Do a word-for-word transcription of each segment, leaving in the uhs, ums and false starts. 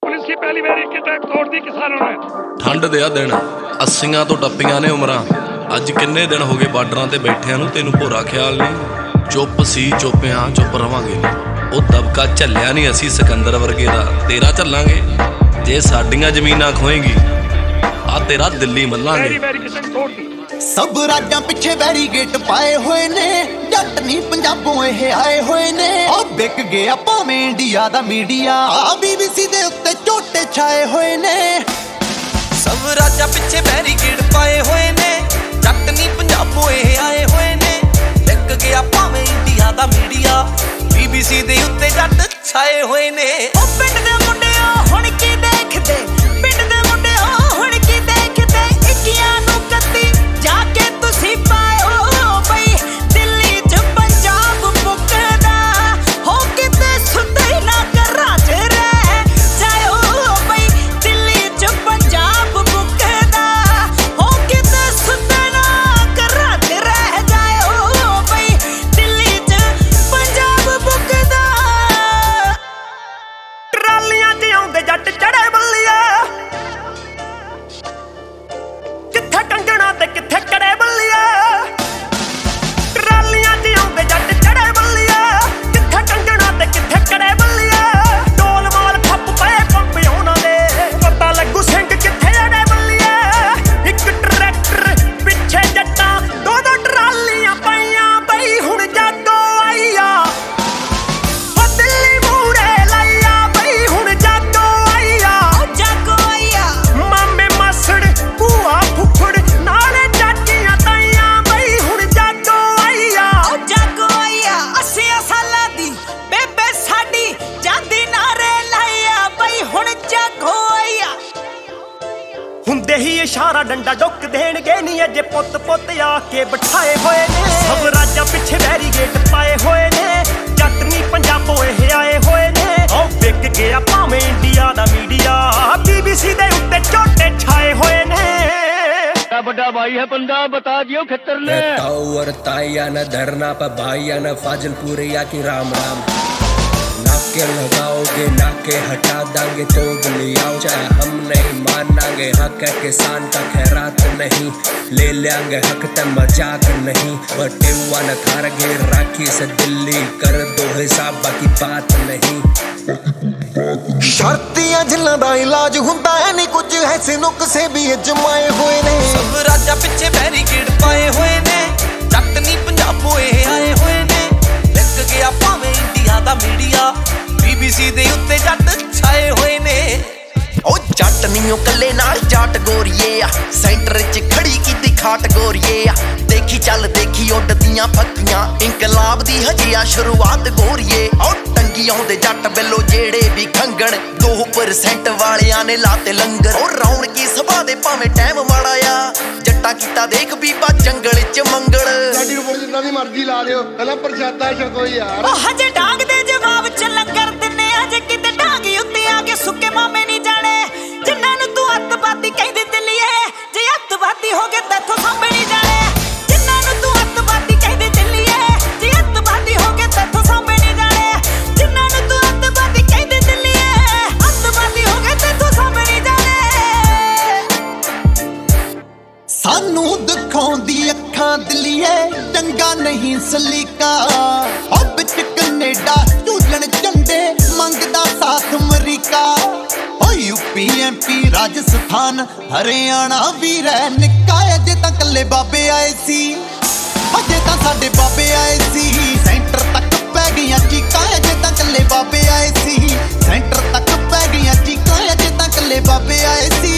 Police ਦੀ ਪਹਿਲੀ ਵਾਰੀ ਕਿਤੇ ਤੋੜ ਦੀ ਕਿਸਾਨਾਂ ਨੇ। ਠੰਡ ਦੇ ਆ ਦਿਨ ਅੱਸੀਆਂ ਤੋਂ ਟੱਪੀਆਂ ਨੇ ਉਮਰਾਂ, ਅੱਜ ਕਿੰਨੇ ਦਿਨ ਹੋ ਗਏ ਬਾਰਡਰਾਂ ਤੇ ਬੈਠਿਆਂ ਨੂੰ, ਤੈਨੂੰ ਭੋਰਾ ਖਿਆਲ ਨਹੀਂ। ਚੁੱਪ ਸੀ ਚੁੱਪਿਆਂ ਚੁੱਪ ਰਵਾਂਗੇ, ਉਹ ਦਬਕਾ ਝੱਲਿਆ ਨਹੀਂ ਅਸੀਂ ਸਿਕੰਦਰ ਵਰਗੇ ਦਾ, ਤੇਰਾ ਝੱਲਾਂਗੇ। ਜੇ ਸਾਡੀਆਂ ਜ਼ਮੀਨਾਂ ਖੋਏਗੀ ਆ ਤੇਰਾ ਦਿੱਲੀ ਮੱਲਾਂਗੇ। ਸਭ ਰਾਜਾਂ ਪਿੱਛੇ ਬੈਰੀਗੇਟ ਪਾਏ ਹੋਏ ਨੇ, ਜੱਟ ਨਹੀਂ ਪੰਜਾਬੋਂ ਇਹ ਆਏ ਹੋਏ ਨੇ। ਉਹ ਵਿਕ ਗਿਆ ਭਾਵੇਂ ਇੰਡੀਆ ਦਾ ਮੀਡੀਆ, ਆ ਬੀਬੀਸੀ ਦੇ ਉੱਤੇ ਝੋਟੇ ਛਾਏ ਹੋਏ ਨੇ। ਸਭ ਰਾਜਾਂ ਪਿੱਛੇ ਬੈਰੀਗੇਟ ਪਾਏ ਹੋਏ ਨੇ, ਜੱਟ ਨਹੀਂ ਪੰਜਾਬੋਂ ਇਹ ਆਏ ਹੋਏ ਨੇ। ਵਿਕ ਗਿਆ ਭਾਵੇਂ ਇੰਡੀਆ ਦਾ ਮੀਡੀਆ, ਬੀਬੀਸੀ ਦੇ ਉੱਤੇ ਜੱਟ ਛਾਏ ਹੋਏ ਨੇ। ਉਹ ਪਿੰਡ ਦੇ ਮੁੰਡਿਓ ਹੁਣ ਕੀ ਦੇਖਦੇ, ਪਿੰਡ ਦੇ ਮੁੰਡਿਓ ਹੁਣ ਕੀ ਦੇਖਦੇ, ਇੱਕੀਆਂ ਨੂੰ ਕੱਤੀ ਜਾ ਕੇ ਤੁਸੀਂ ਪਾਇਓ ਬਈ ਦਿੱਲੀ ਚ ਪੰਜਾਬ ਮੁੱਕਦਾ ਹੋ, ਕਿਤੇ ਸੁੱਤੇ ਨਾ ਘਰਾਂ ਚ ਰਹਿ ਜਾਇਓ ਬਈ ਦਿੱਲੀ ਚ ਪੰਜਾਬ ਮੁੱਕਦਾ ਹੋ, ਕਿਤੇ ਸੁੱਤੇ ਨਾ ਘਰਾਂ ਚ ਰਹਿ ਜਾਇਓ ਬਈ ਦਿੱਲੀ ਚ ਪੰਜਾਬ ਮੁੱਕਦਾ। ਟਰਾਲੀਆਂ ਚ ਆਉਂਦੇ ਜੱਟ ਚੜੇ ਬੱਲੀਆ, ਕਿੱਥੇ ਕੰਗਣਾ ਤੇ ਕਿੱਥੇ ਕੜੇ ਬੱਲੀਆ। ਟਰਾਲੀਆਂ ਚ ਆਉਂਦੇ ਜੱਟ ਚੜੇ ਬੱਲੀਆ, ਕਿੱਥੇ ਕੰਗਣਾ ਤੇ ਕਿੱਥੇ ਕੜੇ ਬੱਲੀਆ। ਢੋਲ ਮਾਲ ਖੱਪ ਪਏ ਪੰਪ ਉਹਨਾਂ ਦੇ, ਪਤਾ ਲੱਗੂ ਸਿੰਘ ਕਿੱਥੇ ਅੜੇ ਬੱਲੀਆ। ਇੱਕ ਟਰੈਕਟਰ ਪਿੱਛੇ ਜੱਟਾਂ, ਦੋ ਦੋ ਟਰਾਲੀਆਂ ਪਈਆਂ ਬਈ ਹੁਣ ਜਾਗੋ ਆਈਆ। ਉਹ ਦਿੱਲੀ ਮੂਹਰੇ ਲਾਈਆ ਬਈ ਹੁਣ ਜਾਗੋ ਆਈਆ, ਜਾਗੋ ਆਈਆ। ਮਾਮੇ ਮਾਸੜ ਭੂਆ ਫੁੱਫੜ ਨਾਲੇ ਚਾਚੀਆਂ ਤਾਈਆਂ ਬਈ ਹੁਣ ਜਾਗੋ ਆਈਆ, ਜਾਗੋ ਆਈਆ। ਅੱਸੀਆਂ ਸਾਲਾਂ ਦੀ ਬੇਬੇ ਸਾਡੀ ਜਾਂਦੀ ਨਾਰੇ ਲਾਇਆ ਬਈ ਹੁਣ ਜਾਗੋ ਆਈਆ। ਹੁੰਦੇ ਹੀ ਇਸ਼ਾਰਾ ਡੰਡਾ ਡੁੱਕ ਦੇਣਗੇ ਨੀ, ਅਜੇ ਪੁੱਤ ਪੁੱਤ ਆ ਕੇ ਬਿਠਾਏ ਹੋਏ ਨੇ। ਸਭ ਰਾਜਾਂ ਪਿੱਛੇ ਬੈਰੀਗੇਟ ਪਾਏ ਹੋਏ ਨੇ, ਜੱਟ ਨਹੀਂ ਪੰਜਾਬੋਂ ਇਹ ਆਏ ਹੋਏ ਨੇ। ਉਹ ਵਿਕ ਗਿਆ ਭਾਵੇਂ ਇੰਡੀਆ ਦਾ ਮੀਡੀਆ, ਬੀਬੀਸੀ ਦੇ ਉੱਤੇ ਝੋਟੇ ਛਾਏ ਹੋਏ ਨੇ। बड़ा भाई है बंदा बता दियो खतर ने। और ताइया न धरना पर भाइया न फाजिलपुरिया की राम राम। नाके लगाओगे नाके हटा देंगे तो लियाओ, चाहे हम नहीं मानांगे हक है किसान का खैरात नहीं, ले लेंगे हक ते मजाक नहीं। बटे हुआ न थार घेर राखी से दिल्ली कर दो हिसाब, बाकी बात नहीं। ਸ਼ਰਤੀਆਂ ਜਿਨ੍ਹਾਂ ਦਾ ਇਲਾਜ ਹੁੰਦਾ ਹੈ ਨਹੀਂ, ਕੁਝ ਐਸੇ ਨੁਕਸੇ ਵੀ ਅਜਮਾਏ ਹੋਏ ਨੇ। ਸਭ ਰਾਜਾਂ ਪਿੱਛੇ ਬੈਰੀਗੇਟ ਪਾਏ ਹੋਏ ਨੇ, ਜੱਟ ਨਹੀਂ ਪੰਜਾਬੋਂ ਇਹ ਆਏ ਹੋਏ ਨੇ। ਵਿਕ ਗਿਆ ਭਾਵੇਂ ਇੰਡੀਆ ਦਾ ਮੀਡੀਆ, ਬੀਬੀਸੀ ਦੇ ਉੱਤੇ ਜੱਟ ਛਾਏ ਹੋਏ ਨੇ। ਉਹ ਜੱਟ ਨਹੀਂ ਉਹ ਕੱਲੇ ਨਾਲ ਜਾਟ ਗੋਰੀਏ ਆ, ਸੈਂਟਰ 'ਚ ਖੜੀ ਕੀਤੀ ਖਾਟ ਗੋਰੀਏ ਆ। ਦੇਖੀ ਚੱਲ ਦੇਖੀ ਉੱਡਦੀਆਂ ਫੱਕੀਆਂ, ਇਨਕਲਾਬ ਦੀ ਹਜੇ ਆ ਸ਼ੁਰੂਆਤ ਗੋਰੀਏ। ਉਹ ਟੰਗੀ ਆਉਂਦੇ ਜੱਟ ਬਿੱਲੋ ਜਿਹੜੇ ਵੀ ਖੰਗਣ, ਦੋ ਪਰਸੈਂਟ ਵਾਲਿਆਂ ਨੇ ਲਾਤੇ ਲੰਗਰ। ਉਹ ਰੌਣਕੀ ਸਭਾ ਦੇ ਭਾਵੇਂ ਟਾਈਮ ਮਾੜਾ ਆ, ਜੱਟਾ ਕੀਤਾ ਦੇਖ ਬੀਬਾ ਜੰਗਲ 'ਚ ਮੰਗਲ। ਸਾਡੀ ਰਿਪੋਰਟ ਜਿੰਨਾ ਦੀ ਮਰਜ਼ੀ ਲਾ ਦਿਓ, ਪਹਿਲਾਂ ਪ੍ਰਸ਼ਾਦਾ ਛਕੋ ਯਾਰ। ਉਹ ਹਜੇ ਡਾਂਗ ਦੇ ਜਵਾਬ ਚ ਲੰਗਰ ਦਿੰਨੇ, ਅਜੇ ਕਿਤੇ ਢਾਂਗੀ ਉੱਤੇ ਆ ਕੇ ਸੁੱਕੇ ਮਾਮੇ ਨਹੀਂ ਜਾਣੇ। ਜਿੰਨਾਂ ਨੂੰ ਤੂੰ ਅੱਤਵਾਦੀ ਕਹਿੰਦੀ ਦਿੱਲੀਏ, ਜੇ ਅੱਤਵਾਦੀ ਹੋ ਗਏ ਤੈਥੋਂ ਸਾਂਭੇ ਨਹੀਂ ਜਾਣੇ। ਜਿੰਨਾਂ ਨੂੰ ਤੂੰ ਅੱਤਵਾਦੀ ਕਹਿੰਦੀ ਦਿੱਲੀਏ, ਜੇ ਅੱਤਵਾਦੀ ਹੋ ਗਏ ਤੈਥੋਂ ਸਾਂਭੇ ਨਹੀਂ ਜਾਣੇ। ਜਿੰਨਾਂ ਨੂੰ ਤੂੰ ਅੱਤਵਾਦੀ ਕਹਿੰਦੀ ਦਿੱਲੀਏ, ਅੱਤਵਾਦੀ ਹੋ ਗਏ ਤੈਥੋਂ ਸਾਂਭੇ ਨਹੀਂ ਜਾਣੇ। ਸਾਨੂੰ ਦਿਖਾਉਂਦੀ ਅੱਖਾਂ ਦਿੱਲੀਏ, ਚੰਗਾ ਨਹੀਂ ਸਲੀਕਾ। ਉਹ ਵਿੱਚ ਕੈਨੇਡਾ ਝੂਲਣ ਝੰਡੇ, ਮੰਗਦਾ ਸਾਥ ਅਮਰੀਕਾ। ਉਹ ਯੂਪੀ ਐਮਪੀ ਰਾਜਸਥਾਨ ਹਰਿਆਣਾ ਵੀ ਰਹਿ ਨਿੱਕਾ, ਅਜੇ ਤਾਂ ਕੱਲੇ ਬਾਬੇ ਆਏ ਸੀ, ਅਜੇ ਤਾਂ ਸਾਡੇ ਬਾਬੇ ਆਏ ਸੀ। ਸੈਂਟਰ ਤੱਕ ਪੈ ਗਈਆਂ ਚੀਕਾਂ, ਅਜੇ ਤਾਂ ਕੱਲੇ ਬਾਬੇ ਆਏ ਸੀ। ਸੈਂਟਰ ਤੱਕ ਪੈ ਗਈਆਂ ਚੀਕਾਂ, ਅਜੇ ਤਾਂ ਕੱਲੇ ਬਾਬੇ ਆਏ ਸੀ।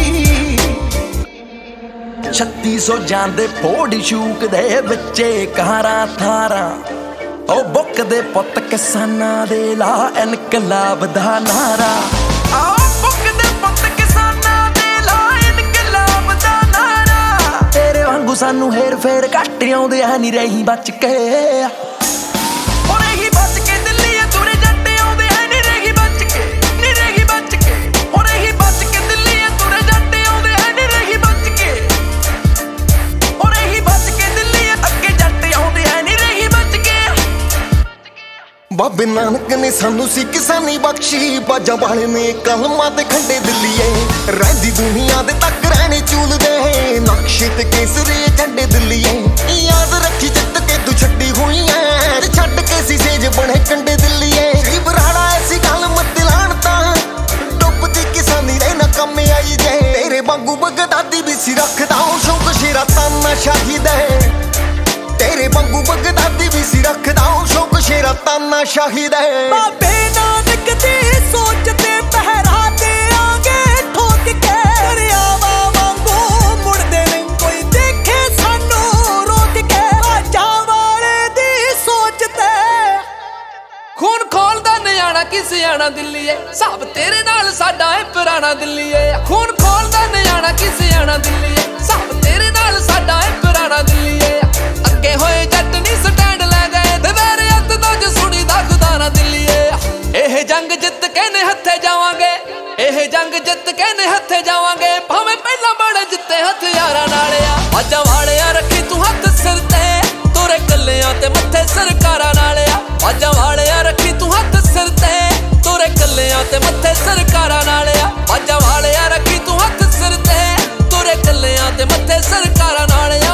ਛੱਤੀ ਸੌ ਜਾਂਦੇ ਫੋੜੀ ਸ਼ੂਕ ਦੇ ਵਿੱਚੇ ਕਾਰਾਂ ਥਾਰਾਂ, ਉਹ ਬੁੱਕ ਦੇ ਪੁੱਤ ਕਿਸਾਨਾਂ ਦੇ ਲਾ ਇਨਕਲਾਬ ਦਾ ਨਾਰਾ। ਆਹ ਬੁੱਕ ਦੇ ਪੁੱਤ ਕਿਸਾਨਾਂ ਦੇ ਲਾ ਇਨਕਲਾਬ ਦਾ ਨਾਰਾ। ਤੇਰੇ ਵਾਂਗੂ ਸਾਨੂੰ ਹੇਰ ਫੇਰ ਘੱਟ ਆਉਂਦੇ ਆ, ਨਹੀਂ ਰਹੀ ਬਚ ਕੇ। ਉਹ ਰਹੀ ਬਚ ਕੇ ਦਿੱਲੀ ਤੁਰੇ ਜੱਟ ਆਉਂਦੇ ਆ, ਨਹੀਂ ਰਹੀ ਬਚ ਕੇ, ਨਹੀਂ ਰਹੀ ਬਚ ਕੇ। ਉਹ ਰਹੀ ਬਚ ਕੇ ਦਿੱਲੀ ਤੁਰੇ ਜੱਟ ਆਉਂਦੇ ਆ, ਨਹੀਂ ਰਹੀ ਬਚ ਕੇ। ਉਹ ਰਹੀ ਬਚ ਕੇ ਦਿੱਲੀ ਅੱਗੇ ਜੱਟ ਆਉਂਦੇ ਆ, ਨਹੀਂ ਰਹੀ ਬਚ ਕੇ। ਬਾਬੇ ਨਾਨਕ ਨੇ ਸਾਨੂੰ ਸੀ ਕਿਸਾਨੀ ਬਖਸ਼ੀ, ਬਾਜਾਂ ਵਾਲੇ ਨੇ ਕਲਮਾਂ ਤੇ ਖੰਡੇ ਦਿੱਲੀਏ, ਰਹਿੰਦੀ ਦੁਨੀਆ ਦੇ ਤੱਕ ਰਹਿਣੇ ਚੂਲਦੇ, ਨਕਸ਼ੇ ਤੇ ਕੇਸਰੀ ਝੰਡੇ ਦਿੱਲੀਏ, ਯਾਦ ਰੱਖੀ ਜਿੱਤ ਕੇ ਤੂੰ ਛੱਡੀ ਹੋਈ ਐ, ਛੱਡ ਕੇ ਸੀ ਸੇਜ ਬਣੇ ਕੰਡੇ ਦਿੱਲੀਏ, ਸ਼੍ਰੀ ਬਰਾੜਾ ਐਸੀ ਗੱਲ ਮਤ ਲਾਣ ਤਾਂ ਡੁੱਬਦੀ ਕਿਸਾਨੀ ਦੇ ਨਾ ਕੰਮ ਆਈ ਜੇ, ਤੇਰੇ ਵਾਂਗੂ ਬਗਦਾਦੀ ਵੀ ਸੀ ਰੱਖਦਾ ਉਹ ਸ਼ੌਕ ਸ਼ੇਰਾ ਤਾਨਾ ਸ਼ਾਹਿਦ ਹੈ, ਤੇਰੇ ਵਾਂਗੂ ਬਗਦਾਦੀ ਵੀ ਸੀ ਰੱਖਦਾ ਉਹ ਸ਼ੌਕ ਸ਼ੇਰਾ ਤਾਨਾ ਸ਼ਾਹਿਦ ਹੈ। ਬਾਬੇ ਨਾਨਕ ਦੀ ਸੋਚ ਤੇ ਪਹਿਰਾ ਦੇਾਂਗੇ ਠੋਕ ਕੇ, ਦਰਿਆਵਾਂ ਵਾਂਗੂ ਮੁੜਦੇ ਨਹੀਂ ਕੋਈ ਦੇਖੇ ਸਾਨੂੰ ਰੋਕ ਕੇ, ਬਾਜਾਂ ਵਾਲੇ ਦੀ ਸੋਚ ਤੇ ਖੂਨ ਖੋਲਦਾ ਨਿਆਣਾ ਕਿ ਸਿਆਣਾ ਦਿੱਲੀਏ, ਸਭ ਤੇਰੇ ਨਾਲ ਸਾਡਾ ਏ ਪੁਰਾਣਾ ਦਿੱਲੀਏ, ਖੂਨ ਖੋਲਦਾ ਨਿਆਣਾ ਕਿ ਸਿਆਣਾ ਦਿੱਲੀਏ, ਸਭ ਤੇਰੇ ਨਾਲ ਸਾਡਾ ਏ ਪੁਰਾਣਾ ਦਿੱਲੀਏ, ਅੱਗੇ ਹੋਏ ਜੱਟ ਨਹੀਂ ਸਟੈਂਡ ਲੈ ਗਏ, ਦਵੇਰੇ ਅੱਤ ਤੋਂ ਜੋ ਸੁਣੀ ਦਾ ਖੁਦਾ ਨਾ ਦਿੱਲੀਏ, ਇਹ ਜੰਗ ਜਿੱਤ ਕੇ ਨੇ ਹੱਥੇ ਜਾਵਾਂਗੇ, ਇਹ ਜੰਗ ਜਿੱਤ ਕੇ ਨੇ ਹੱਥੇ ਜਾਵਾਂਗੇ, ਭਾਵੇਂ ਪਹਿਲਾਂ ਬੜੇ ਜਿੱਤੇ ਹਥਿਆਰਾਂ ਨਾਲ ਆ, ਬਾਜਾਂ ਵਾਲਿਆ ਰੱਖੀ ਤੂੰ ਹੱਥ ਸਿਰ ਤੇ, ਤੋਰੇ ਕੱਲਿਆਂ ਤੇ ਮੱਥੇ ਸਰਕਾਰਾਂ ਨਾਲ ਆ, ਬਾਜਾਂ ਵਾਲਿਆ ਰੱਖੀ ਤੂੰ ਹੱਥ ਸਿਰ ਤੇ, ਤੋਰੇ ਕੱਲਿਆਂ ਤੇ ਮੱਥੇ ਸਰਕਾਰਾਂ ਨਾਲ ਆ, ਬਾਜਾਂ ਵਾਲਿਆ ਰੱਖੀ ਤੂੰ ਹੱਥ ਸਿਰ ਤੇ, ਤੋਰੇ ਕੱਲਿਆਂ ਤੇ ਮੱਥੇ ਸਰਕਾਰਾਂ ਨਾਲ ਆ,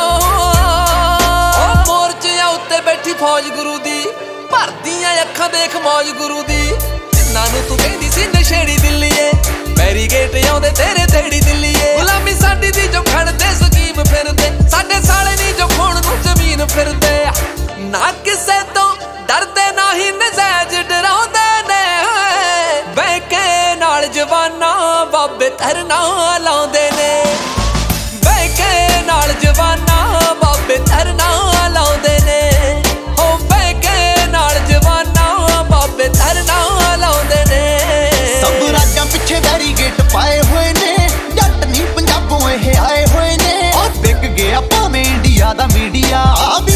ਮੋਰਚਿਆਂ ਉੱਤੇ ਬੈਠੀ ਫੌਜ ਗੁਰੂ ਦੀ, ਭਰਦੀਆਂ ਅੱਖਾਂ ਦੇਖ ਮੌਜ ਗੁਰੂ ਦੀ, ਜਿੰਨਾਂ ਨੂੰ ਤੂੰ ਕਹਿੰਦੀ ਸੀ ਨਸ਼ੇੜੀ ਦਿੱਲੀਏ, ਬੈਰੀਗੇਟ ਆਉਂਦੇ ਤੇਰੇ ਤੇੜੀ ਦਿੱਲੀਏ, ਗੁਲਾਮੀ ਸਾਡੀ ਦੀ ਜੋ ਖੜਦੇ ਸਕੀਮ ਫਿਰਦੇ, ਸਾਡੇ ਸਾਲੇ ਨਹੀਂ ਜੋ ਖੋਣ ਨੂੰ ਜ਼ਮੀਨ ਫਿਰਦੇ, ਨਾ ਕਿਸੇ ਤੋਂ ਡਰਦੇ ਨਾ ਹੀ ਨਜ਼ਾਇਜ਼ ਡਰਾਉਂਦੇ ਨੇ, ਬਹਿ ਕੇ ਨਾਲ ਜਵਾਨਾਂ ਬਾਬੇ ਧਰਨਾ ਲਾਉਂਦੇ ਨੇ, ਬਹਿ ਕੇ ਨਾਲ ਜਵਾਨਾਂ ਬਾਬੇ ਧਰਨਾ ਲਾਉਂਦੇ ਨੇ, ਹੋ ਬਹਿ ਕੇ ਨਾਲ ਜਵਾਨਾਂ ਬਾਬੇ ਧਰਨਾ ਲਾਉਂਦੇ ਨੇ, ਸਭ ਰਾਜਾਂ ਪਿੱਛੇ ਬੈਰੀਗੇਟ ਪਾਏ ਹੋਏ ਨੇ, ਜੱਟ ਨਹੀਂ ਪੰਜਾਬੋਂ ਇਹ ਆਏ ਹੋਏ ਨੇ, ਉਹ ਵਿਕ ਗਿਆ ਭਾਵੇਂ ਇੰਡੀਆ ਦਾ ਮੀਡੀਆ, ਆ ਵੀ